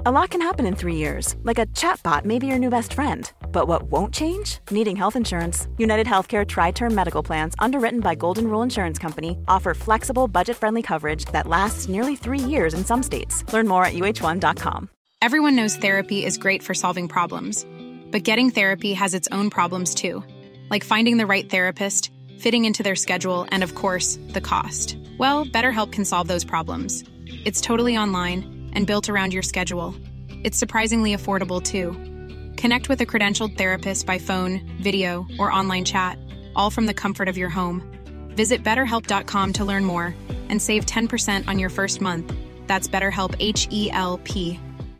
A lot can happen in 3 years, like a chatbot may be your new best friend. But what won't change? Needing health insurance. United Healthcare Tri-Term Medical Plans, underwritten by Golden Rule Insurance Company, offer flexible, budget-friendly coverage that lasts nearly 3 years in some states. Learn more at uh1.com. Everyone knows therapy is great for solving problems. But getting therapy has its own problems too. Like finding the right therapist, fitting into their schedule, and of course, the cost. Well, BetterHelp can solve those problems. It's totally online and built around your schedule. It's surprisingly affordable, too. Connect with a credentialed therapist by phone, video, or online chat, all from the comfort of your home. Visit BetterHelp.com to learn more and save 10% on your first month. That's BetterHelp, H-E-L-P.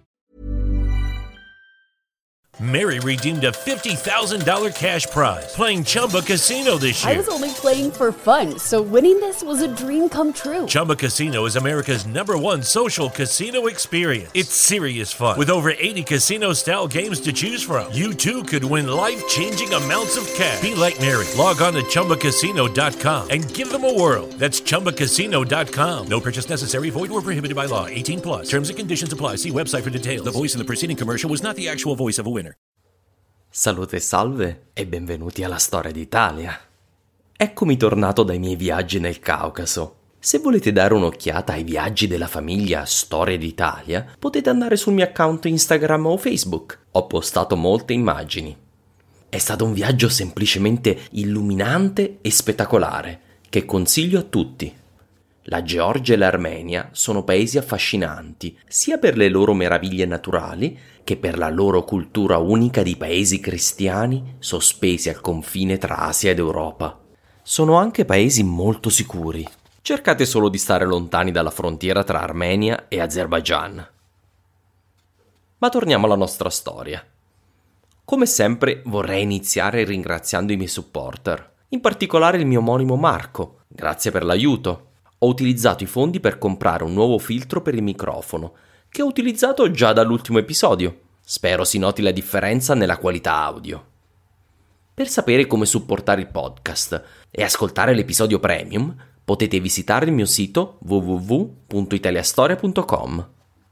Mary redeemed a $50,000 cash prize playing Chumba Casino this year. I was only playing for fun, so winning this was a dream come true. Chumba Casino is America's #1 social casino experience. It's serious fun. With over 80 casino-style games to choose from, you too could win life-changing amounts of cash. Be like Mary. Log on to ChumbaCasino.com and give them a whirl. That's ChumbaCasino.com. No purchase necessary. Void where prohibited by law. 18+. Terms and conditions apply. See website for details. The voice in the preceding commercial was not the actual voice of a winner. Salute e salve e benvenuti alla Storia d'Italia. Eccomi tornato dai miei viaggi nel Caucaso. Se volete dare un'occhiata ai viaggi della famiglia Storia d'Italia, potete andare sul mio account Instagram o Facebook. Ho postato molte immagini. È stato un viaggio semplicemente illuminante e spettacolare, che consiglio a tutti. La Georgia e l'Armenia sono paesi affascinanti, sia per le loro meraviglie naturali che per la loro cultura unica di paesi cristiani sospesi al confine tra Asia ed Europa. Sono anche paesi molto sicuri. Cercate solo di stare lontani dalla frontiera tra Armenia e Azerbaigian. Ma torniamo alla nostra storia. Come sempre vorrei iniziare ringraziando i miei supporter, in particolare il mio omonimo Marco. Grazie per l'aiuto. Ho utilizzato i fondi per comprare un nuovo filtro per il microfono, che ho utilizzato già dall'ultimo episodio. Spero si noti la differenza nella qualità audio. Per sapere come supportare il podcast e ascoltare l'episodio premium, potete visitare il mio sito www.italiastoria.com.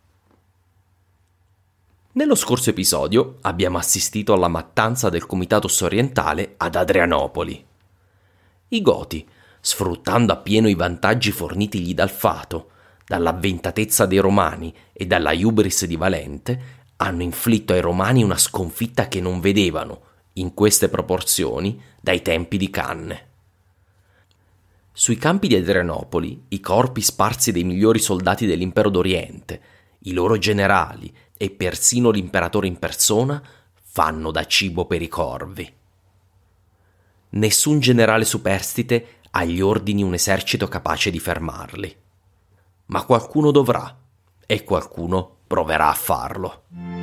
Nello scorso episodio abbiamo assistito alla mattanza del Comitato Orientale ad Adrianopoli. I Goti, sfruttando appieno i vantaggi fornitigli dal fato, dall'avventatezza dei Romani e dalla hubris di Valente, hanno inflitto ai Romani una sconfitta che non vedevano, in queste proporzioni, dai tempi di Canne. Sui campi di Adrianopoli, i corpi sparsi dei migliori soldati dell'impero d'Oriente, i loro generali e persino l'imperatore in persona fanno da cibo per i corvi. Nessun generale superstite agli ordini un esercito capace di fermarli. Ma qualcuno dovrà, e qualcuno proverà a farlo.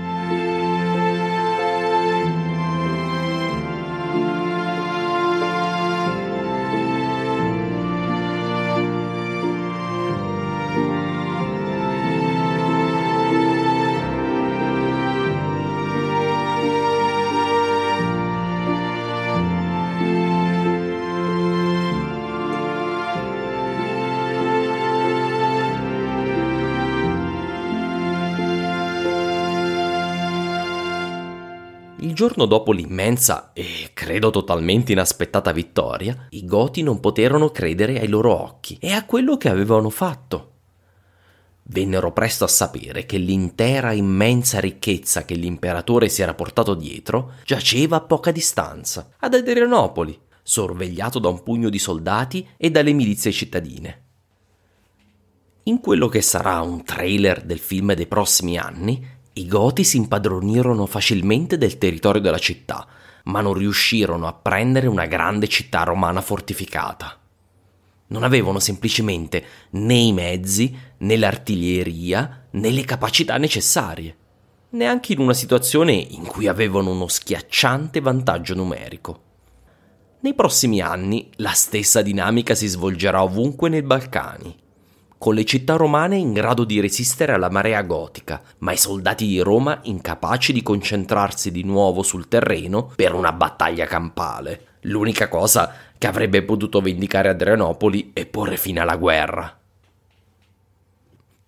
Il giorno dopo l'immensa e credo totalmente inaspettata vittoria, i Goti non poterono credere ai loro occhi e a quello che avevano fatto. Vennero presto a sapere che l'intera immensa ricchezza che l'imperatore si era portato dietro giaceva a poca distanza, ad Adrianopoli, sorvegliato da un pugno di soldati e dalle milizie cittadine. In quello che sarà un trailer del film dei prossimi anni, i Goti si impadronirono facilmente del territorio della città, ma non riuscirono a prendere una grande città romana fortificata. Non avevano semplicemente né i mezzi, né l'artiglieria, né le capacità necessarie, neanche in una situazione in cui avevano uno schiacciante vantaggio numerico. Nei prossimi anni la stessa dinamica si svolgerà ovunque nei Balcani, con le città romane in grado di resistere alla marea gotica, ma i soldati di Roma incapaci di concentrarsi di nuovo sul terreno per una battaglia campale, l'unica cosa che avrebbe potuto vendicare Adrianopoli e porre fine alla guerra.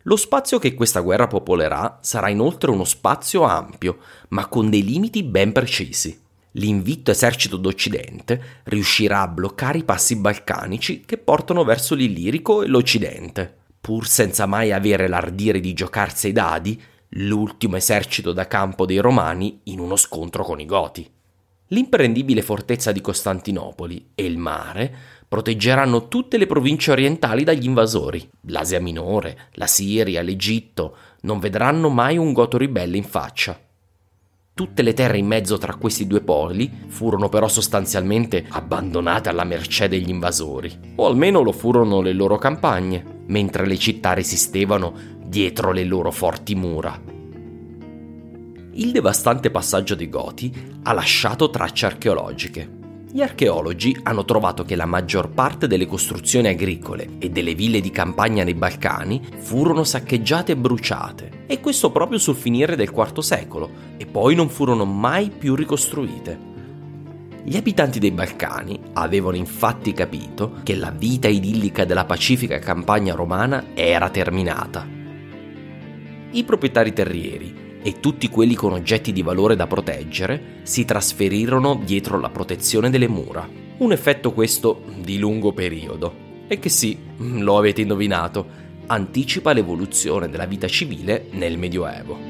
Lo spazio che questa guerra popolerà sarà inoltre uno spazio ampio, ma con dei limiti ben precisi. L'invitto esercito d'Occidente riuscirà a bloccare i passi balcanici che portano verso l'Illirico e l'Occidente, pur senza mai avere l'ardire di giocarsi ai dadi l'ultimo esercito da campo dei Romani in uno scontro con i Goti. L'imprendibile fortezza di Costantinopoli e il mare proteggeranno tutte le province orientali dagli invasori. L'Asia Minore, la Siria, l'Egitto non vedranno mai un goto ribelle in faccia. Tutte le terre in mezzo tra questi due poli furono però sostanzialmente abbandonate alla mercé degli invasori, o almeno lo furono le loro campagne, mentre le città resistevano dietro le loro forti mura. Il devastante passaggio dei Goti ha lasciato tracce archeologiche. Gli archeologi hanno trovato che la maggior parte delle costruzioni agricole e delle ville di campagna nei Balcani furono saccheggiate e bruciate, e questo proprio sul finire del IV secolo, e poi non furono mai più ricostruite. Gli abitanti dei Balcani avevano infatti capito che la vita idillica della pacifica campagna romana era terminata. I proprietari terrieri e tutti quelli con oggetti di valore da proteggere si trasferirono dietro la protezione delle mura. Un effetto questo di lungo periodo, e che sì, lo avete indovinato, anticipa l'evoluzione della vita civile nel Medioevo.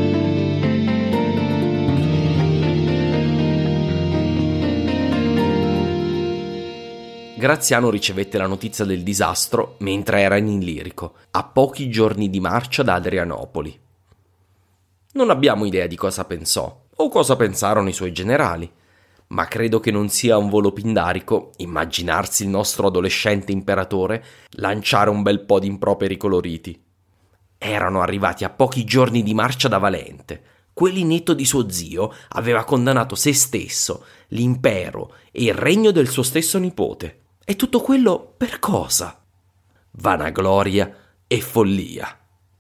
Graziano ricevette la notizia del disastro mentre era in Illirico, a pochi giorni di marcia da Adrianopoli. Non abbiamo idea di cosa pensò o cosa pensarono i suoi generali, ma credo che non sia un volo pindarico immaginarsi il nostro adolescente imperatore lanciare un bel po' di improperi coloriti. Erano arrivati a pochi giorni di marcia da Valente. Quell'inetto di suo zio aveva condannato se stesso, l'impero e il regno del suo stesso nipote. E tutto quello per cosa? Vanagloria e follia.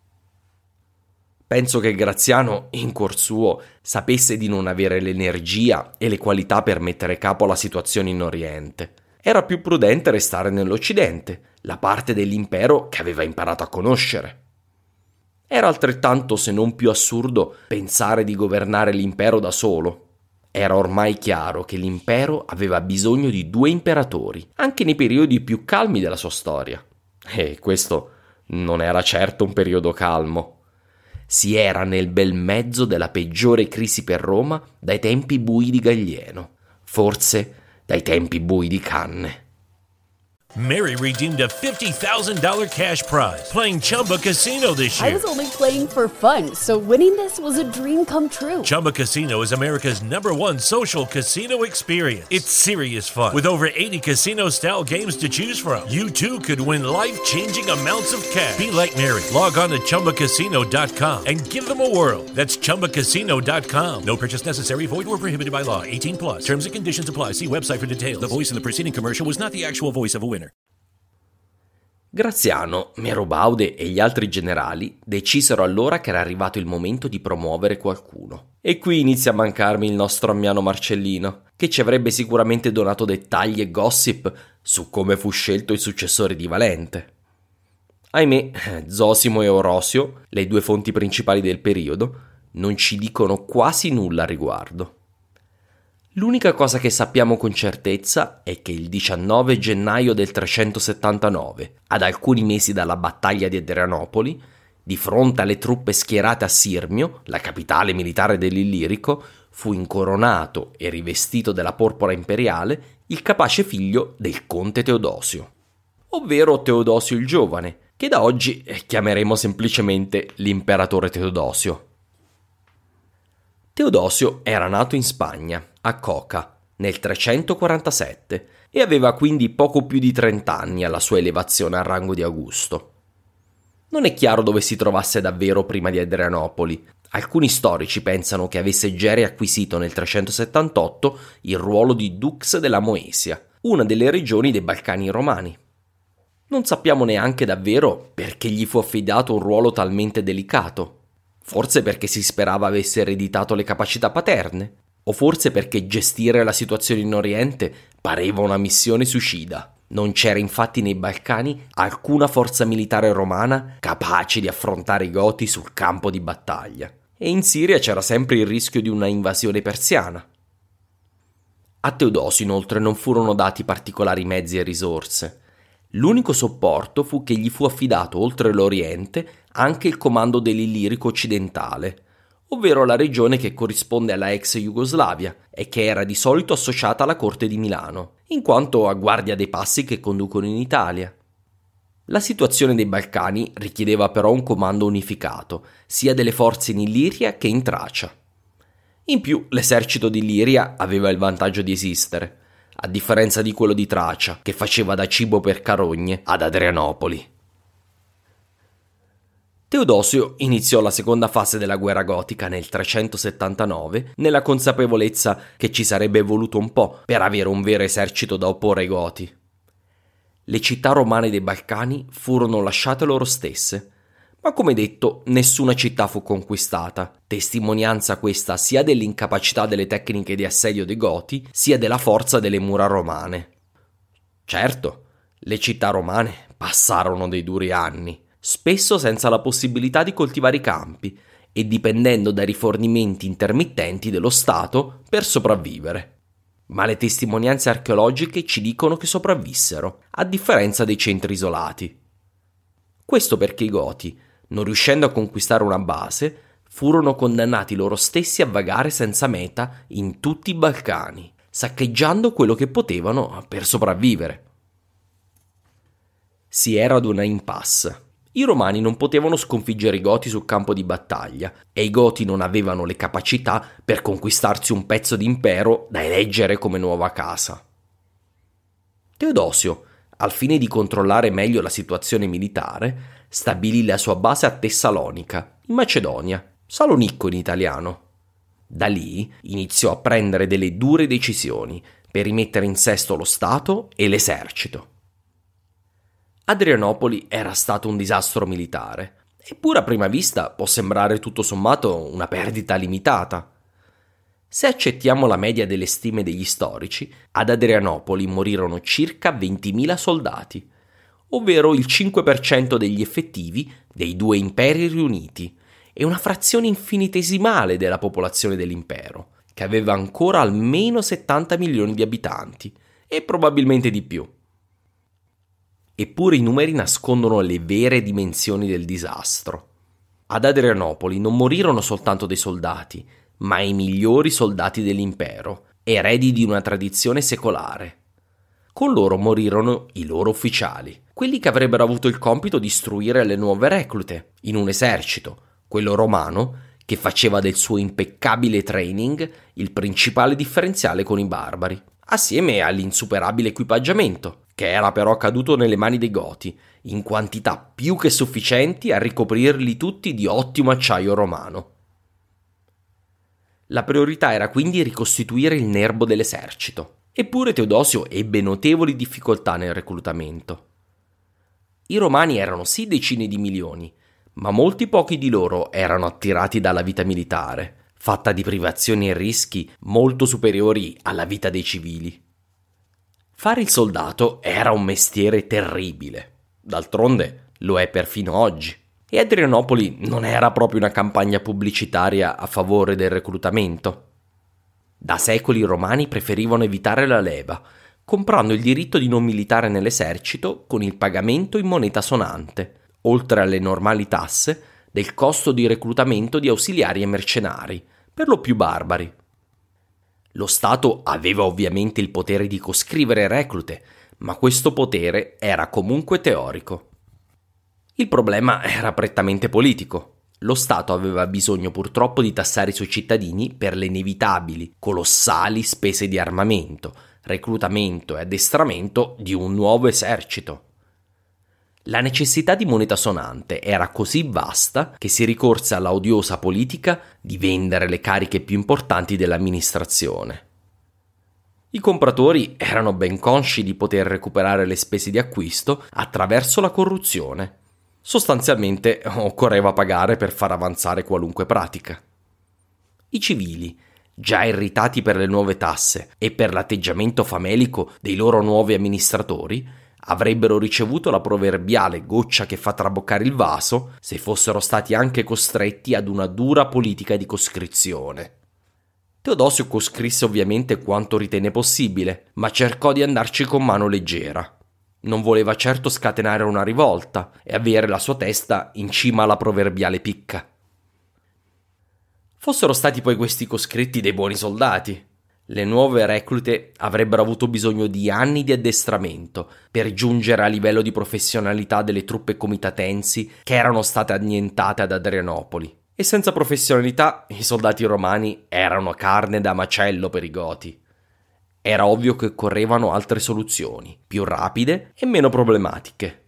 Penso che Graziano, in cuor suo, sapesse di non avere l'energia e le qualità per mettere capo alla situazione in Oriente. Era più prudente restare nell'Occidente, la parte dell'impero che aveva imparato a conoscere. Era altrettanto, se non più assurdo, pensare di governare l'impero da solo. Era ormai chiaro che l'impero aveva bisogno di 2 imperatori, anche nei periodi più calmi della sua storia. E questo non era certo un periodo calmo. Si era nel bel mezzo della peggiore crisi per Roma dai tempi bui di Gallieno, forse dai tempi bui di Canne. Mary redeemed a $50,000 cash prize playing Chumba Casino this I year. was only playing for fun, so winning this was a dream come true. Chumba Casino is America's #1 social casino experience. It's serious fun. With over 80 casino-style games to choose from, you too could win life-changing amounts of cash. Be like Mary. Log on to ChumbaCasino.com and give them a whirl. That's ChumbaCasino.com. No purchase necessary. Void where prohibited by law. 18 plus. Terms and conditions apply. See website for details. The voice in the preceding commercial was not the actual voice of a winner. Graziano, Merobaude e gli altri generali decisero allora che era arrivato il momento di promuovere qualcuno. E qui inizia a mancarmi il nostro Ammiano Marcellino, che ci avrebbe sicuramente donato dettagli e gossip su come fu scelto il successore di Valente. Ahimè, Zosimo e Orosio, le 2 fonti principali del periodo, non ci dicono quasi nulla a riguardo. L'unica cosa che sappiamo con certezza è che il 19 gennaio del 379, ad alcuni mesi dalla battaglia di Adrianopoli, di fronte alle truppe schierate a Sirmio, la capitale militare dell'Illirico, fu incoronato e rivestito della porpora imperiale il capace figlio del conte Teodosio, ovvero Teodosio il Giovane, che da oggi chiameremo semplicemente l'imperatore Teodosio. Teodosio era nato in Spagna, a Coca, nel 347 e aveva quindi poco più di 30 anni alla sua elevazione al rango di Augusto. Non è chiaro dove si trovasse davvero prima di Adrianopoli. Alcuni storici pensano che avesse già riacquisito nel 378 il ruolo di Dux della Moesia, una delle regioni dei Balcani romani. Non sappiamo neanche davvero perché gli fu affidato un ruolo talmente delicato. Forse perché si sperava avesse ereditato le capacità paterne, o forse perché gestire la situazione in Oriente pareva una missione suicida. Non c'era infatti nei Balcani alcuna forza militare romana capace di affrontare i Goti sul campo di battaglia, e in Siria c'era sempre il rischio di una invasione persiana. A Teodosio inoltre non furono dati particolari mezzi e risorse. L'unico supporto fu che gli fu affidato oltre l'Oriente anche il comando dell'Illirico occidentale, ovvero la regione che corrisponde alla ex Jugoslavia e che era di solito associata alla corte di Milano, in quanto a guardia dei passi che conducono in Italia. La situazione dei Balcani richiedeva però un comando unificato, sia delle forze in Illiria che in Tracia. In più, l'esercito di Illiria aveva il vantaggio di esistere, a differenza di quello di Tracia, che faceva da cibo per carogne ad Adrianopoli. Teodosio iniziò la seconda fase della guerra gotica nel 379 nella consapevolezza che ci sarebbe voluto un po' per avere un vero esercito da opporre ai Goti. Le città romane dei Balcani furono lasciate loro stesse, ma come detto nessuna città fu conquistata, testimonianza questa sia dell'incapacità delle tecniche di assedio dei Goti sia della forza delle mura romane. Certo, le città romane passarono dei duri anni, spesso senza la possibilità di coltivare i campi e dipendendo dai rifornimenti intermittenti dello Stato per sopravvivere. Ma le testimonianze archeologiche ci dicono che sopravvissero, a differenza dei centri isolati. Questo perché i Goti, non riuscendo a conquistare una base, furono condannati loro stessi a vagare senza meta in tutti i Balcani, saccheggiando quello che potevano per sopravvivere. Si era ad una impasse. I Romani non potevano sconfiggere i Goti sul campo di battaglia e i Goti non avevano le capacità per conquistarsi un pezzo di impero da eleggere come nuova casa. Teodosio, al fine di controllare meglio la situazione militare, stabilì la sua base a Tessalonica, in Macedonia, Salonicco in italiano. Da lì iniziò a prendere delle dure decisioni per rimettere in sesto lo Stato e l'esercito. Adrianopoli era stato un disastro militare, eppure a prima vista può sembrare tutto sommato una perdita limitata. Se accettiamo la media delle stime degli storici, ad Adrianopoli morirono circa 20.000 soldati, ovvero il 5% degli effettivi dei due imperi riuniti e una frazione infinitesimale della popolazione dell'impero, che aveva ancora almeno 70 milioni di abitanti e probabilmente di più. Eppure i numeri nascondono le vere dimensioni del disastro. Ad Adrianopoli non morirono soltanto dei soldati, ma i migliori soldati dell'impero, eredi di una tradizione secolare. Con loro morirono i loro ufficiali, quelli che avrebbero avuto il compito di istruire le nuove reclute in un esercito, quello romano, che faceva del suo impeccabile training il principale differenziale con i barbari, assieme all'insuperabile equipaggiamento, che era però caduto nelle mani dei Goti, in quantità più che sufficienti a ricoprirli tutti di ottimo acciaio romano. La priorità era quindi ricostituire il nerbo dell'esercito, eppure Teodosio ebbe notevoli difficoltà nel reclutamento. I romani erano sì decine di milioni, ma molti pochi di loro erano attirati dalla vita militare, fatta di privazioni e rischi molto superiori alla vita dei civili. Fare il soldato era un mestiere terribile, d'altronde lo è perfino oggi, e Adrianopoli non era proprio una campagna pubblicitaria a favore del reclutamento. Da secoli i romani preferivano evitare la leva, comprando il diritto di non militare nell'esercito con il pagamento in moneta sonante, oltre alle normali tasse, del costo di reclutamento di ausiliari e mercenari, per lo più barbari. Lo Stato aveva ovviamente il potere di coscrivere reclute, ma questo potere era comunque teorico. Il problema era prettamente politico. Lo Stato aveva bisogno purtroppo di tassare i suoi cittadini per le inevitabili, colossali spese di armamento, reclutamento e addestramento di un nuovo esercito. La necessità di moneta sonante era così vasta che si ricorse alla odiosa politica di vendere le cariche più importanti dell'amministrazione. I compratori erano ben consci di poter recuperare le spese di acquisto attraverso la corruzione. Sostanzialmente occorreva pagare per far avanzare qualunque pratica. I civili, già irritati per le nuove tasse e per l'atteggiamento famelico dei loro nuovi amministratori, avrebbero ricevuto la proverbiale goccia che fa traboccare il vaso se fossero stati anche costretti ad una dura politica di coscrizione. Teodosio coscrisse ovviamente quanto ritenne possibile, ma cercò di andarci con mano leggera. Non voleva certo scatenare una rivolta e avere la sua testa in cima alla proverbiale picca. Fossero stati poi questi coscritti dei buoni soldati. Le nuove reclute avrebbero avuto bisogno di anni di addestramento per giungere al livello di professionalità delle truppe comitatensi che erano state annientate ad Adrianopoli. E senza professionalità i soldati romani erano carne da macello per i Goti. Era ovvio che occorrevano altre soluzioni, più rapide e meno problematiche.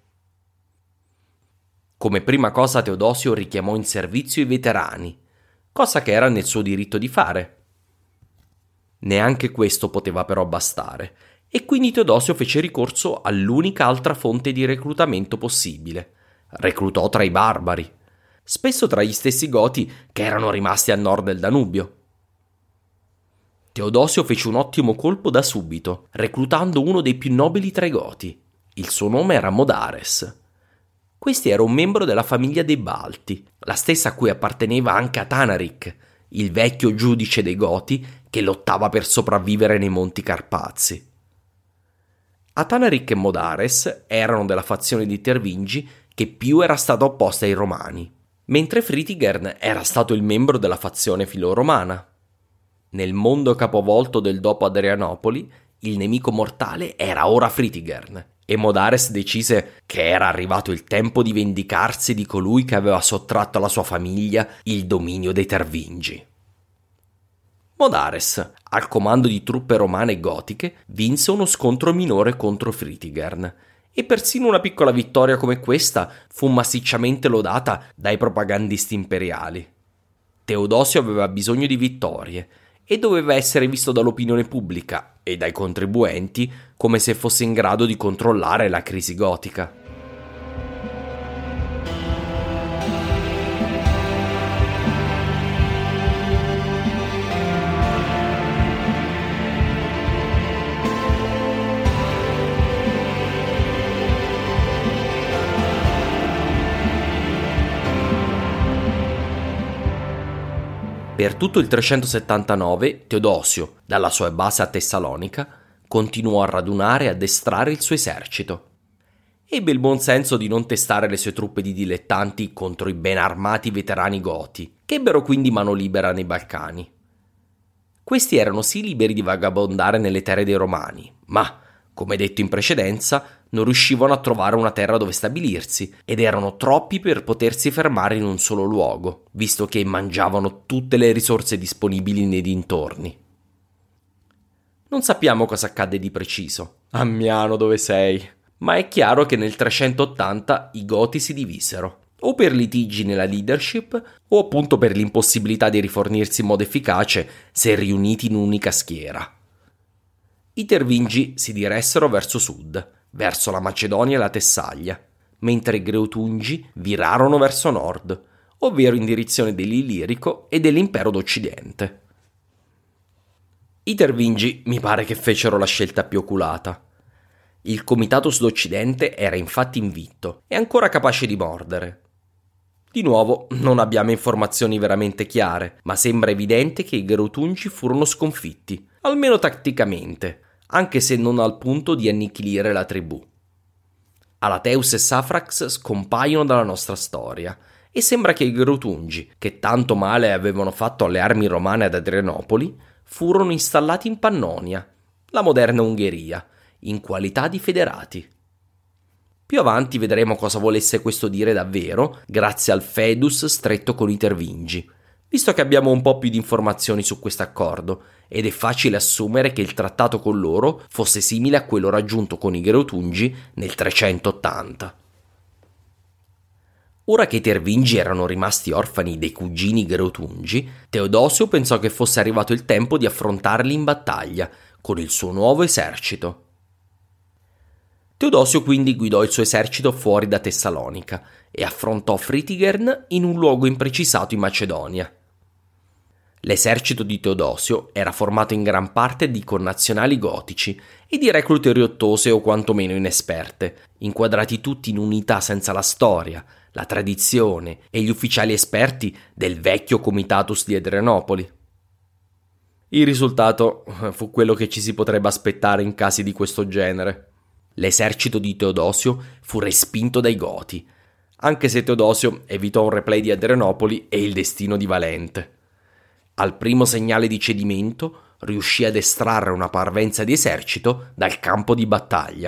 Come prima cosa Teodosio richiamò in servizio i veterani, cosa che era nel suo diritto di fare. Neanche questo poteva però bastare, e quindi Teodosio fece ricorso all'unica altra fonte di reclutamento possibile. Reclutò tra i barbari, spesso tra gli stessi Goti che erano rimasti a nord del Danubio. Teodosio fece un ottimo colpo da subito, reclutando uno dei più nobili tra i Goti. Il suo nome era Modares. Questi era un membro della famiglia dei Balti, la stessa a cui apparteneva anche Atanaric, il vecchio giudice dei Goti che lottava per sopravvivere nei Monti Carpazi. Atanaric e Modares erano della fazione di Tervingi che più era stata opposta ai Romani, mentre Fritigern era stato il membro della fazione filoromana. Nel mondo capovolto del dopo Adrianopoli, il nemico mortale era ora Fritigern, e Modares decise che era arrivato il tempo di vendicarsi di colui che aveva sottratto alla sua famiglia il dominio dei Tervingi. Modares, al comando di truppe romane e gotiche, vinse uno scontro minore contro Fritigern, e persino una piccola vittoria come questa fu massicciamente lodata dai propagandisti imperiali. Teodosio aveva bisogno di vittorie e doveva essere visto dall'opinione pubblica e dai contribuenti come se fosse in grado di controllare la crisi gotica. Per tutto il 379 Teodosio, dalla sua base a Tessalonica, continuò a radunare e addestrare il suo esercito. Ebbe il buon senso di non testare le sue truppe di dilettanti contro i ben armati veterani goti, che ebbero quindi mano libera nei Balcani. Questi erano sì liberi di vagabondare nelle terre dei Romani, ma, come detto in precedenza, non riuscivano a trovare una terra dove stabilirsi ed erano troppi per potersi fermare in un solo luogo, visto che mangiavano tutte le risorse disponibili nei dintorni. Non sappiamo cosa accadde di preciso. Ammiano, dove sei? Ma è chiaro che nel 380 i Goti si divisero, o per litigi nella leadership, o appunto per l'impossibilità di rifornirsi in modo efficace se riuniti in un'unica schiera. I Tervingi si diressero verso sud, verso la Macedonia e la Tessaglia, mentre i Greutungi virarono verso nord, ovvero in direzione dell'Illirico e dell'impero d'Occidente. I Tervingi mi pare che fecero la scelta più oculata. Il comitato sud-occidente era infatti invitto e ancora capace di mordere. Di nuovo, non abbiamo informazioni veramente chiare, ma sembra evidente che i Greutungi furono sconfitti, almeno tatticamente, anche se non al punto di annichilire la tribù. Alateus e Safrax scompaiono dalla nostra storia e sembra che i Greutungi, che tanto male avevano fatto alle armi romane ad Adrianopoli, furono installati in Pannonia, la moderna Ungheria, in qualità di federati. Più avanti vedremo cosa volesse questo dire davvero, grazie al feudus stretto con i Tervingi, visto che abbiamo un po' più di informazioni su questo accordo, ed è facile assumere che il trattato con loro fosse simile a quello raggiunto con i Greutungi nel 380. Ora che i Tervingi erano rimasti orfani dei cugini Greutungi, Teodosio pensò che fosse arrivato il tempo di affrontarli in battaglia con il suo nuovo esercito. Teodosio quindi guidò il suo esercito fuori da Tessalonica e affrontò Fritigern in un luogo imprecisato in Macedonia. L'esercito di Teodosio era formato in gran parte di connazionali gotici e di reclute riottose o quantomeno inesperte, inquadrati tutti in unità senza la storia, la tradizione e gli ufficiali esperti del vecchio comitatus di Adrianopoli. Il risultato fu quello che ci si potrebbe aspettare in casi di questo genere. L'esercito di Teodosio fu respinto dai Goti, anche se Teodosio evitò un replay di Adrianopoli e il destino di Valente. Al primo segnale di cedimento riuscì ad estrarre una parvenza di esercito dal campo di battaglia.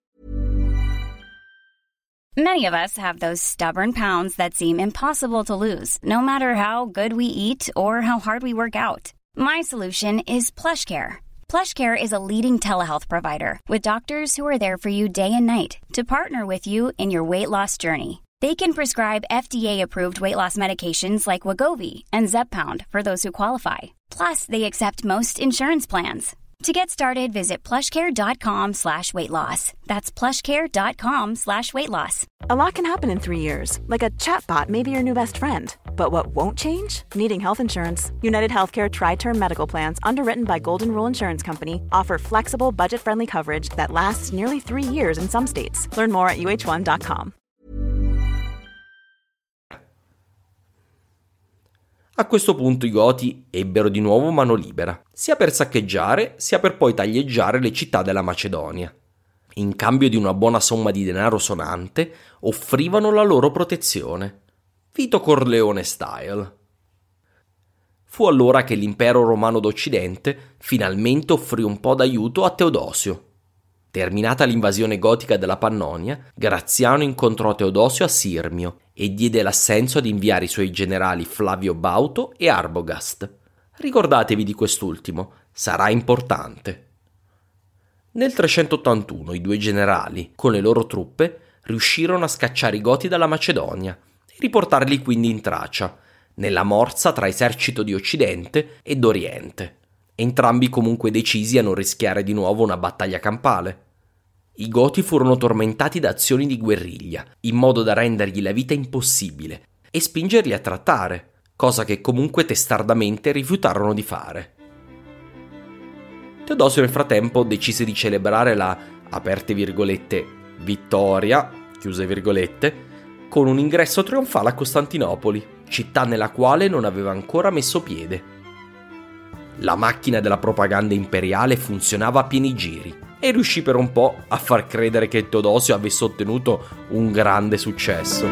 Many of us have those stubborn pounds that seem impossible to lose, no matter how good we eat or how hard we work out. My solution is PlushCare. PlushCare is a leading telehealth provider with doctors who are there for you day and night to partner with you in your weight loss journey. They can prescribe FDA-approved weight loss medications like Wegovy and Zepbound for those who qualify. Plus, they accept most insurance plans. To get started, visit plushcare.com/weightloss. That's plushcare.com/weightloss. A lot can happen in 3 years, like a chatbot may be your new best friend. But what won't change? Needing health insurance. United Healthcare Tri-Term Medical Plans, underwritten by Golden Rule Insurance Company, offer flexible, budget-friendly coverage that lasts nearly 3 years in some states. Learn more at uh1.com. A questo punto i Goti ebbero di nuovo mano libera, sia per saccheggiare sia per poi taglieggiare le città della Macedonia. In cambio di una buona somma di denaro sonante, offrivano la loro protezione. Vito Corleone style. Fu allora che l'impero romano d'Occidente finalmente offrì un po' d'aiuto a Teodosio. Terminata l'invasione gotica della Pannonia, Graziano incontrò Teodosio a Sirmio e diede l'assenso ad inviare i suoi generali Flavio Bauto e Arbogast. Ricordatevi di quest'ultimo, sarà importante. Nel 381 i due generali, con le loro truppe, riuscirono a scacciare i Goti dalla Macedonia e riportarli quindi in Tracia, nella morsa tra esercito di Occidente e d'Oriente. Entrambi comunque decisi a non rischiare di nuovo una battaglia campale. I Goti furono tormentati da azioni di guerriglia, in modo da rendergli la vita impossibile e spingerli a trattare, cosa che comunque testardamente rifiutarono di fare. Teodosio nel frattempo decise di celebrare la, aperte virgolette, vittoria, chiuse virgolette, con un ingresso trionfale a Costantinopoli, città nella quale non aveva ancora messo piede. La macchina della propaganda imperiale funzionava a pieni giri e riuscì per un po' a far credere che Teodosio avesse ottenuto un grande successo.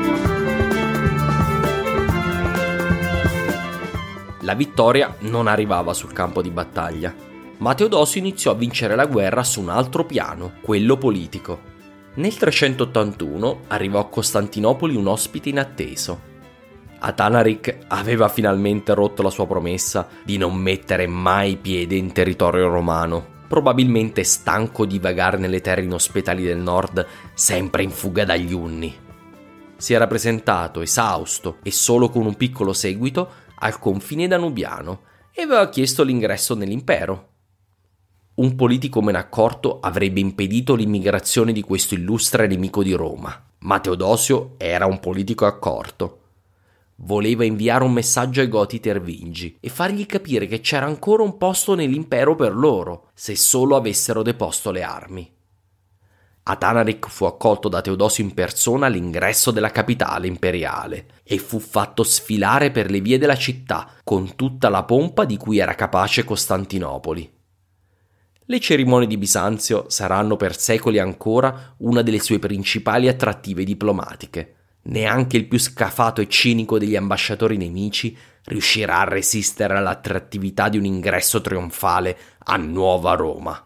La vittoria non arrivava sul campo di battaglia, ma Teodosio iniziò a vincere la guerra su un altro piano, quello politico. Nel 381 arrivò a Costantinopoli un ospite inatteso. Athanaric aveva finalmente rotto la sua promessa di non mettere mai piede in territorio romano, probabilmente stanco di vagare nelle terre inospitali del nord, sempre in fuga dagli Unni. Si era presentato esausto e solo con un piccolo seguito al confine danubiano e aveva chiesto l'ingresso nell'impero. Un politico meno accorto avrebbe impedito l'immigrazione di questo illustre nemico di Roma, ma Teodosio era un politico accorto. Voleva inviare un messaggio ai Goti tervingi e fargli capire che c'era ancora un posto nell'impero per loro, se solo avessero deposto le armi. Athanaric fu accolto da Teodosio in persona all'ingresso della capitale imperiale e fu fatto sfilare per le vie della città con tutta la pompa di cui era capace Costantinopoli. Le cerimonie di Bisanzio saranno per secoli ancora una delle sue principali attrattive diplomatiche. Neanche il più scafato e cinico degli ambasciatori nemici riuscirà a resistere all'attrattività di un ingresso trionfale a Nuova Roma.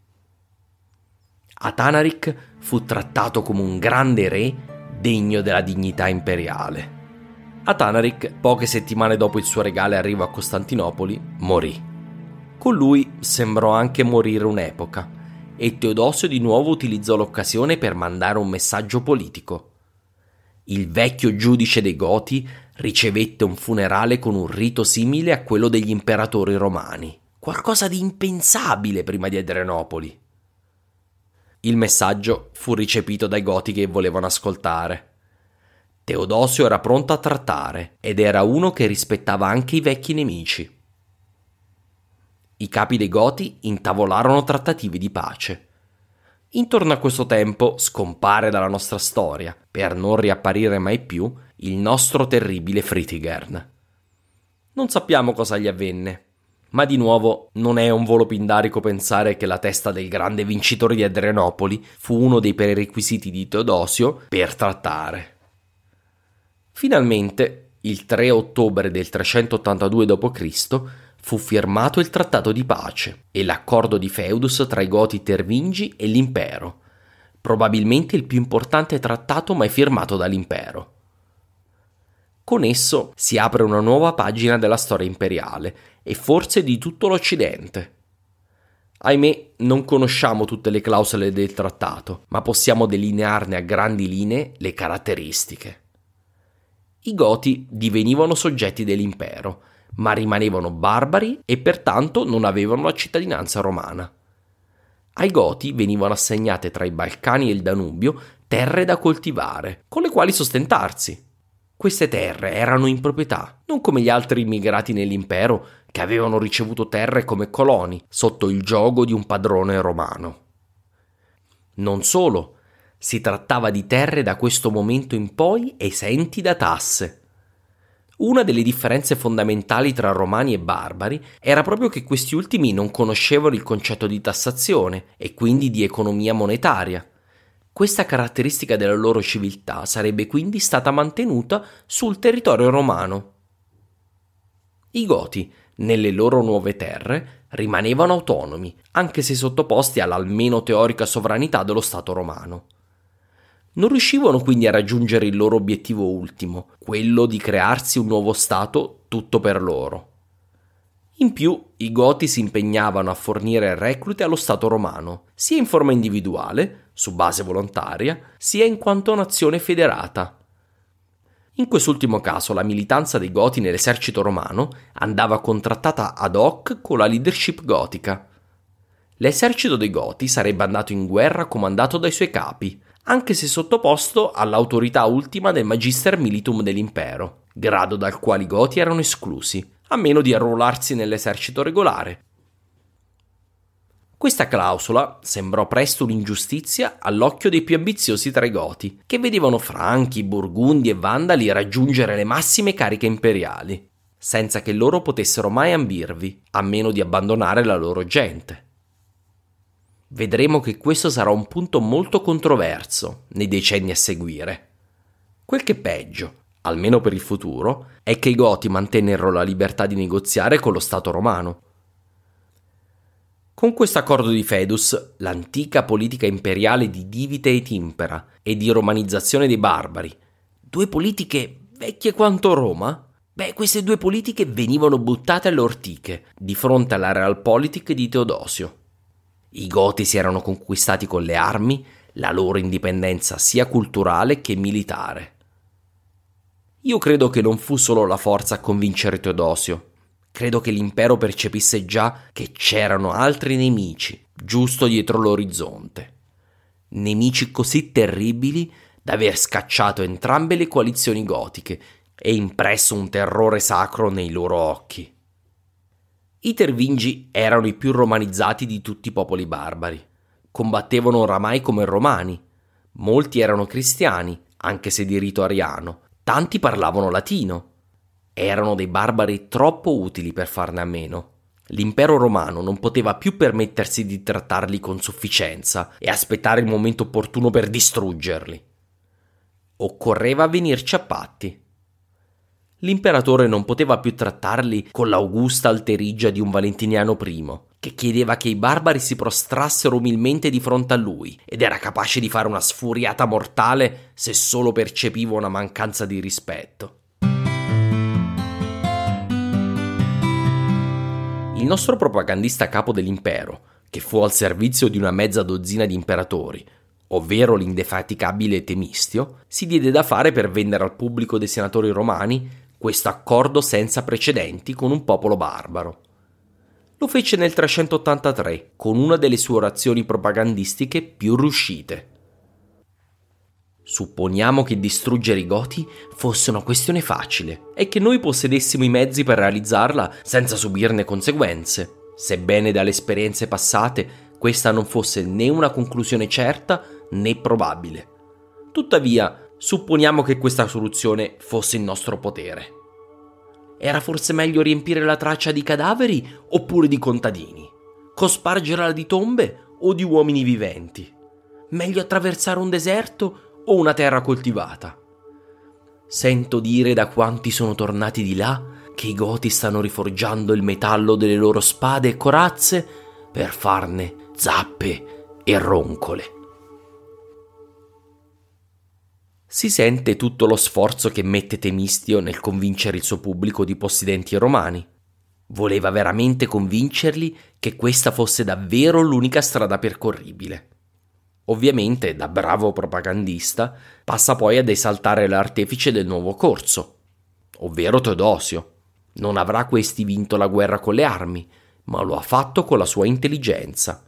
Athanaric fu trattato come un grande re degno della dignità imperiale. Athanaric, poche settimane dopo il suo regale arrivo a Costantinopoli, morì. Con lui sembrò anche morire un'epoca, e Teodosio di nuovo utilizzò l'occasione per mandare un messaggio politico. Il vecchio giudice dei Goti ricevette un funerale con un rito simile a quello degli imperatori romani, qualcosa di impensabile prima di Adrianopoli. Il messaggio fu recepito dai Goti che volevano ascoltare. Teodosio era pronto a trattare ed era uno che rispettava anche i vecchi nemici. I capi dei Goti intavolarono trattative di pace. Intorno a questo tempo scompare dalla nostra storia, per non riapparire mai più, il nostro terribile Fritigern. Non sappiamo cosa gli avvenne, ma di nuovo non è un volo pindarico pensare che la testa del grande vincitore di Adrianopoli fu uno dei prerequisiti di Teodosio per trattare. Finalmente, il 3 ottobre del 382 d.C., fu firmato il trattato di pace e l'accordo di feudus tra i Goti Tervingi e l'impero, probabilmente il più importante trattato mai firmato dall'impero. Con esso si apre una nuova pagina della storia imperiale e forse di tutto l'Occidente. Ahimè, non conosciamo tutte le clausole del trattato, ma possiamo delinearne a grandi linee le caratteristiche. I Goti divenivano soggetti dell'impero, ma rimanevano barbari e pertanto non avevano la cittadinanza romana. Ai Goti venivano assegnate tra i Balcani e il Danubio terre da coltivare, con le quali sostentarsi. Queste terre erano in proprietà, non come gli altri immigrati nell'impero che avevano ricevuto terre come coloni sotto il giogo di un padrone romano. Non solo, si trattava di terre da questo momento in poi esenti da tasse. Una delle differenze fondamentali tra romani e barbari era proprio che questi ultimi non conoscevano il concetto di tassazione e quindi di economia monetaria. Questa caratteristica della loro civiltà sarebbe quindi stata mantenuta sul territorio romano. I Goti, nelle loro nuove terre, rimanevano autonomi, anche se sottoposti all'almeno teorica sovranità dello Stato romano. Non riuscivano quindi a raggiungere il loro obiettivo ultimo, quello di crearsi un nuovo Stato tutto per loro. In più, i Goti si impegnavano a fornire reclute allo Stato romano, sia in forma individuale, su base volontaria, sia in quanto nazione federata. In quest'ultimo caso la militanza dei Goti nell'esercito romano andava contrattata ad hoc con la leadership gotica. L'esercito dei Goti sarebbe andato in guerra comandato dai suoi capi, anche se sottoposto all'autorità ultima del Magister Militum dell'impero, grado dal quale i Goti erano esclusi, a meno di arruolarsi nell'esercito regolare. Questa clausola sembrò presto un'ingiustizia all'occhio dei più ambiziosi tra i Goti, che vedevano Franchi, Burgundi e Vandali raggiungere le massime cariche imperiali, senza che loro potessero mai ambirvi, a meno di abbandonare la loro gente. Vedremo che questo sarà un punto molto controverso nei decenni a seguire. Quel che è peggio, almeno per il futuro, è che i Goti mantennero la libertà di negoziare con lo Stato romano. Con questo accordo di Fedus, l'antica politica imperiale di divite et impera e di romanizzazione dei barbari, due politiche vecchie quanto Roma, queste due politiche venivano buttate alle ortiche di fronte alla realpolitik di Teodosio. I Goti si erano conquistati con le armi la loro indipendenza sia culturale che militare. Io credo che non fu solo la forza a convincere Teodosio. Credo che l'impero percepisse già che c'erano altri nemici giusto dietro l'orizzonte. Nemici così terribili da aver scacciato entrambe le coalizioni gotiche e impresso un terrore sacro nei loro occhi. I Tervingi erano i più romanizzati di tutti i popoli barbari. Combattevano oramai come romani. Molti erano cristiani, anche se di rito ariano. Tanti parlavano latino. Erano dei barbari troppo utili per farne a meno. L'impero romano non poteva più permettersi di trattarli con sufficienza e aspettare il momento opportuno per distruggerli. Occorreva venirci a patti. L'imperatore non poteva più trattarli con l'augusta alterigia di un Valentiniano I, che chiedeva che i barbari si prostrassero umilmente di fronte a lui ed era capace di fare una sfuriata mortale se solo percepiva una mancanza di rispetto. Il nostro propagandista capo dell'impero, che fu al servizio di una mezza dozzina di imperatori, ovvero l'indefaticabile Temistio, si diede da fare per vendere al pubblico dei senatori romani questo accordo senza precedenti con un popolo barbaro. Lo fece nel 383 con una delle sue orazioni propagandistiche più riuscite. Supponiamo che distruggere i Goti fosse una questione facile e che noi possedessimo i mezzi per realizzarla senza subirne conseguenze. sebbene dalle esperienze passate questa non fosse né una conclusione certa né probabile. Tuttavia, supponiamo che questa soluzione fosse in nostro potere. Era forse meglio riempire la traccia di cadaveri oppure di contadini? Cospargerla di tombe o di uomini viventi? Meglio attraversare un deserto o una terra coltivata? Sento dire da quanti sono tornati di là che i Goti stanno riforgiando il metallo delle loro spade e corazze per farne zappe e roncole. Si sente tutto lo sforzo che mette Temistio nel convincere il suo pubblico di possidenti romani. Voleva veramente convincerli che questa fosse davvero l'unica strada percorribile. Ovviamente, da bravo propagandista, passa poi ad esaltare l'artefice del nuovo corso, ovvero Teodosio. Non avrà questi vinto la guerra con le armi, ma lo ha fatto con la sua intelligenza.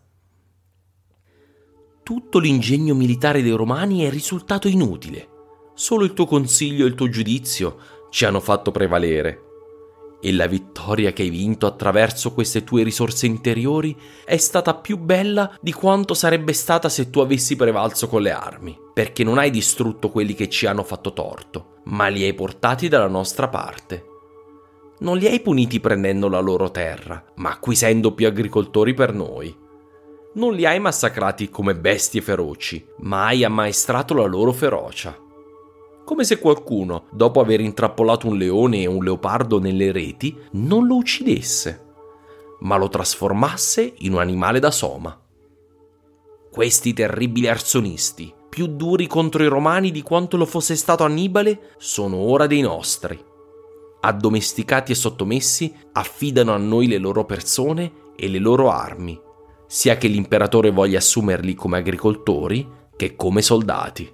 Tutto l'ingegno militare dei Romani è risultato inutile. Solo il tuo consiglio e il tuo giudizio ci hanno fatto prevalere. E la vittoria che hai vinto attraverso queste tue risorse interiori è stata più bella di quanto sarebbe stata se tu avessi prevalso con le armi, perché non hai distrutto quelli che ci hanno fatto torto, ma li hai portati dalla nostra parte. Non li hai puniti prendendo la loro terra, ma acquisendo più agricoltori per noi. Non li hai massacrati come bestie feroci, ma hai ammaestrato la loro ferocia. Come se qualcuno, dopo aver intrappolato un leone e un leopardo nelle reti, non lo uccidesse, ma lo trasformasse in un animale da soma. Questi terribili arsonisti, più duri contro i Romani di quanto lo fosse stato Annibale, sono ora dei nostri. Addomesticati e sottomessi, affidano a noi le loro persone e le loro armi, sia che l'imperatore voglia assumerli come agricoltori che come soldati.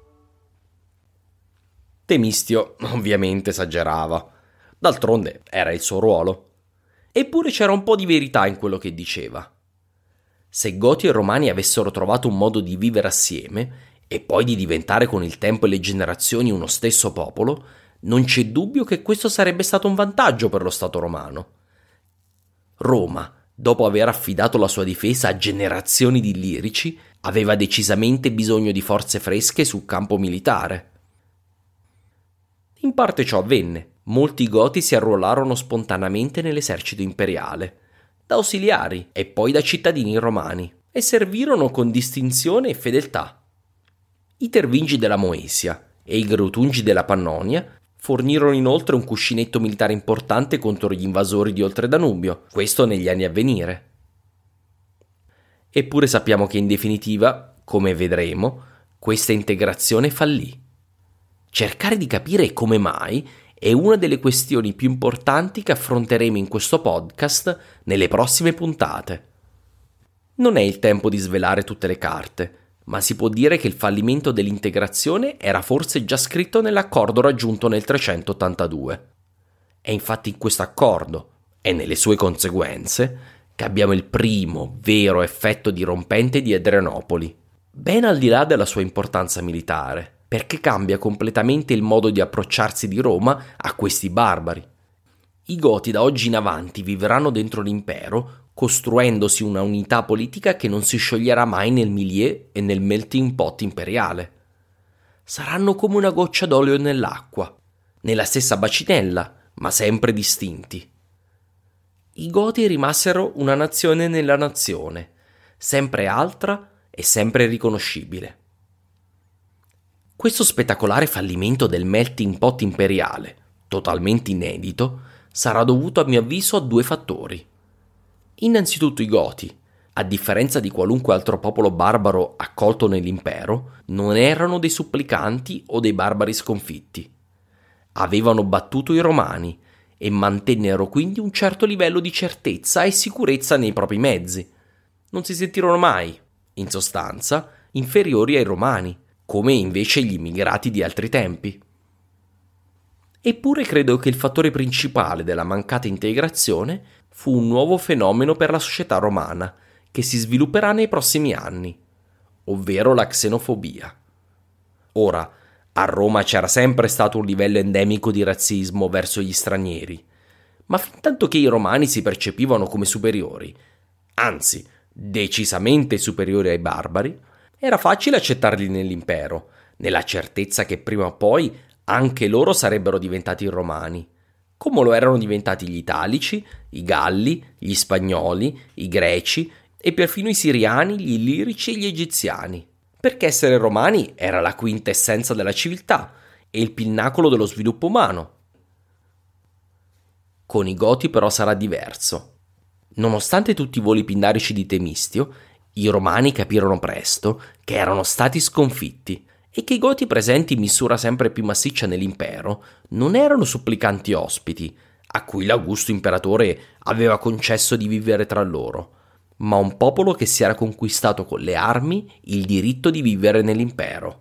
Temistio ovviamente esagerava, d'altronde era il suo ruolo. Eppure c'era un po' di verità in quello che diceva. Se Goti e Romani avessero trovato un modo di vivere assieme e poi di diventare con il tempo e le generazioni uno stesso popolo, non c'è dubbio che questo sarebbe stato un vantaggio per lo Stato romano. Roma, dopo aver affidato la sua difesa a generazioni di Illirici, aveva decisamente bisogno di forze fresche sul campo militare. In parte ciò avvenne. Molti Goti si arruolarono spontaneamente nell'esercito imperiale, da ausiliari e poi da cittadini romani, e servirono con distinzione e fedeltà. I Tervingi della Moesia e i Greutungi della Pannonia fornirono inoltre un cuscinetto militare importante contro gli invasori di oltre Danubio, questo negli anni a venire. Eppure sappiamo che in definitiva, come vedremo, questa integrazione fallì. Cercare di capire come mai è una delle questioni più importanti che affronteremo in questo podcast nelle prossime puntate. Non è il tempo di svelare tutte le carte, ma si può dire che il fallimento dell'integrazione era forse già scritto nell'accordo raggiunto nel 382. È infatti in questo accordo e nelle sue conseguenze che abbiamo il primo vero effetto dirompente di Adrianopoli, ben al di là della sua importanza militare, perché cambia completamente il modo di approcciarsi di Roma a questi barbari. I Goti da oggi in avanti vivranno dentro l'impero, costruendosi una unità politica che non si scioglierà mai nel milieu e nel melting pot imperiale. Saranno come una goccia d'olio nell'acqua, nella stessa bacinella, ma sempre distinti. I Goti rimasero una nazione nella nazione, sempre altra e sempre riconoscibile. Questo spettacolare fallimento del melting pot imperiale, totalmente inedito, sarà dovuto a mio avviso a due fattori. Innanzitutto i Goti, a differenza di qualunque altro popolo barbaro accolto nell'impero, non erano dei supplicanti o dei barbari sconfitti. Avevano battuto i Romani e mantennero quindi un certo livello di certezza e sicurezza nei propri mezzi. Non si sentirono mai, in sostanza, inferiori ai Romani, come invece gli immigrati di altri tempi. Eppure credo che il fattore principale della mancata integrazione fu un nuovo fenomeno per la società romana che si svilupperà nei prossimi anni, ovvero la xenofobia. Ora, a Roma c'era sempre stato un livello endemico di razzismo verso gli stranieri, ma fintanto che i romani si percepivano come superiori, anzi, decisamente superiori ai barbari, era facile accettarli nell'impero, nella certezza che prima o poi anche loro sarebbero diventati romani, come lo erano diventati gli italici, i galli, gli spagnoli, i greci e perfino i siriani, gli illirici e gli egiziani, perché essere romani era la quintessenza della civiltà e il pinnacolo dello sviluppo umano. Con i Goti però sarà diverso. Nonostante tutti i voli pindarici di Temistio, i romani capirono presto che erano stati sconfitti e che i Goti presenti in misura sempre più massiccia nell'impero non erano supplicanti ospiti, a cui l'augusto imperatore aveva concesso di vivere tra loro, ma un popolo che si era conquistato con le armi il diritto di vivere nell'impero.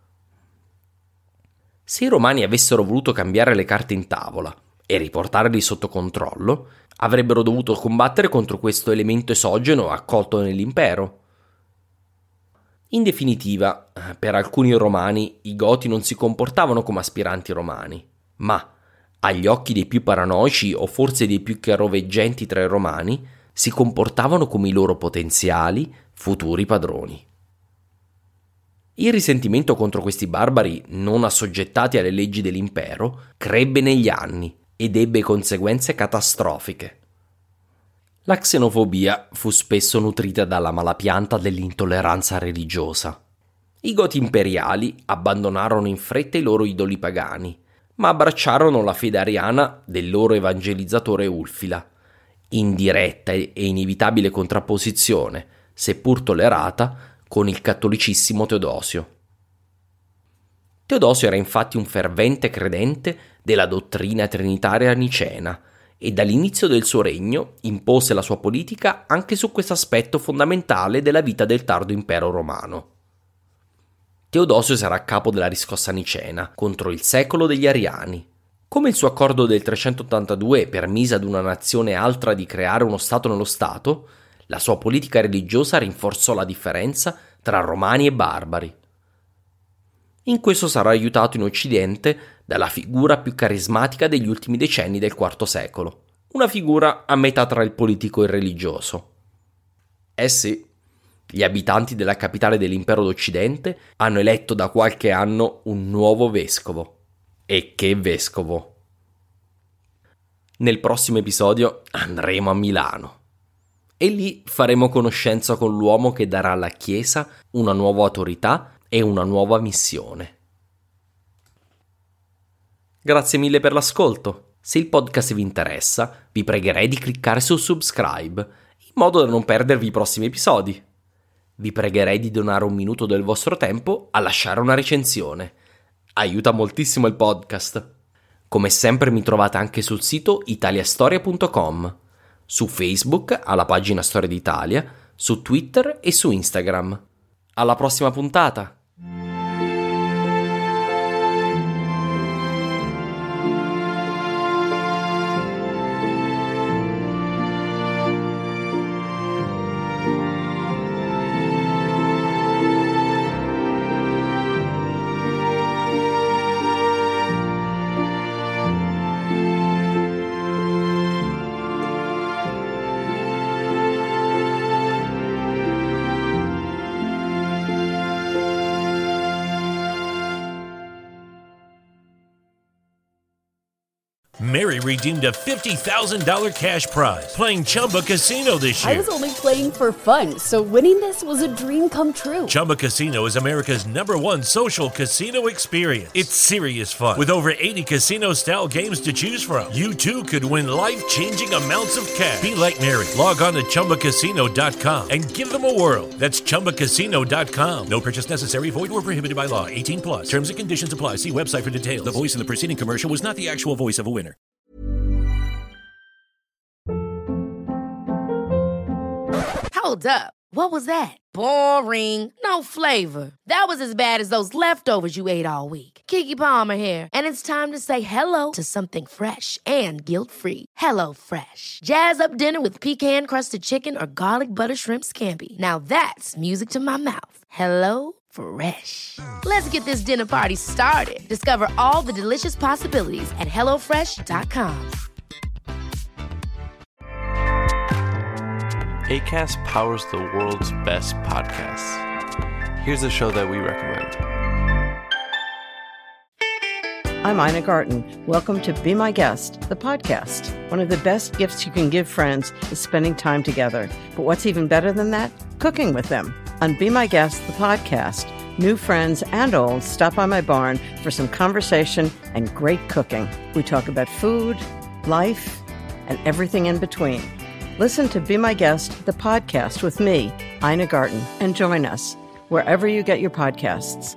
Se i romani avessero voluto cambiare le carte in tavola e riportarli sotto controllo, avrebbero dovuto combattere contro questo elemento esogeno accolto nell'impero. In definitiva, per alcuni romani i Goti non si comportavano come aspiranti romani, ma, agli occhi dei più paranoici o forse dei più chiaroveggenti tra i romani, si comportavano come i loro potenziali futuri padroni. Il risentimento contro questi barbari non assoggettati alle leggi dell'impero crebbe negli anni ed ebbe conseguenze catastrofiche. La xenofobia fu spesso nutrita dalla malapianta dell'intolleranza religiosa. I Goti imperiali abbandonarono in fretta i loro idoli pagani, ma abbracciarono la fede ariana del loro evangelizzatore Ulfila, in diretta e inevitabile contrapposizione, seppur tollerata, con il cattolicissimo Teodosio. Teodosio era infatti un fervente credente della dottrina trinitaria nicena e dall'inizio del suo regno impose la sua politica anche su questo aspetto fondamentale della vita del tardo impero romano. Teodosio sarà a capo della riscossa nicena contro il secolo degli Ariani. Come il suo accordo del 382 permise ad una nazione altra di creare uno Stato nello Stato, la sua politica religiosa rinforzò la differenza tra romani e barbari. In questo sarà aiutato in Occidente dalla figura più carismatica degli ultimi decenni del IV secolo, una figura a metà tra il politico e il religioso. Sì, gli abitanti della capitale dell'impero d'Occidente hanno eletto da qualche anno un nuovo vescovo. E che vescovo! Nel prossimo episodio andremo a Milano e lì faremo conoscenza con l'uomo che darà alla Chiesa una nuova autorità e una nuova missione. Grazie mille per l'ascolto. Se il podcast vi interessa, vi pregherei di cliccare su subscribe, in modo da non perdervi i prossimi episodi. Vi pregherei di donare un minuto del vostro tempo a lasciare una recensione. Aiuta moltissimo il podcast. Come sempre mi trovate anche sul sito italiastoria.com, su Facebook alla pagina Storia d'Italia, su Twitter e su Instagram. Alla prossima puntata! Mary redeemed a $50,000 cash prize playing Chumba Casino this I year. was only playing for fun, so winning this was a dream come true. Chumba Casino is America's #1 social casino experience. It's serious fun. With over 80 casino-style games to choose from, you too could win life-changing amounts of cash. Be like Mary. Log on to ChumbaCasino.com and give them a whirl. That's ChumbaCasino.com. No purchase necessary. Void where prohibited by law. 18 plus. Terms and conditions apply. See website for details. The voice in the preceding commercial was not the actual voice of a winner. Hold up. What was that? Boring. No flavor. That was as bad as those leftovers you ate all week. Keke Palmer here, and it's time to say hello to something fresh and guilt-free. Hello Fresh. Jazz up dinner with pecan-crusted chicken or garlic butter shrimp scampi. Now that's music to my mouth. Hello Fresh. Let's get this dinner party started. Discover all the delicious possibilities at HelloFresh.com. Acast powers the world's best podcasts. Here's a show that we recommend. I'm Ina Garten. Welcome to Be My Guest, the podcast. One of the best gifts you can give friends is spending time together. But what's even better than that? Cooking with them. On Be My Guest, the podcast, new friends and old stop by my barn for some conversation and great cooking. We talk about food, life, and everything in between. Listen to Be My Guest, the podcast with me, Ina Garten, and join us wherever you get your podcasts.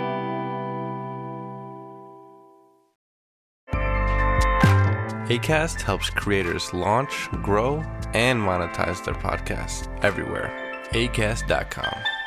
Acast helps creators launch, grow, and monetize their podcasts everywhere. Acast.com.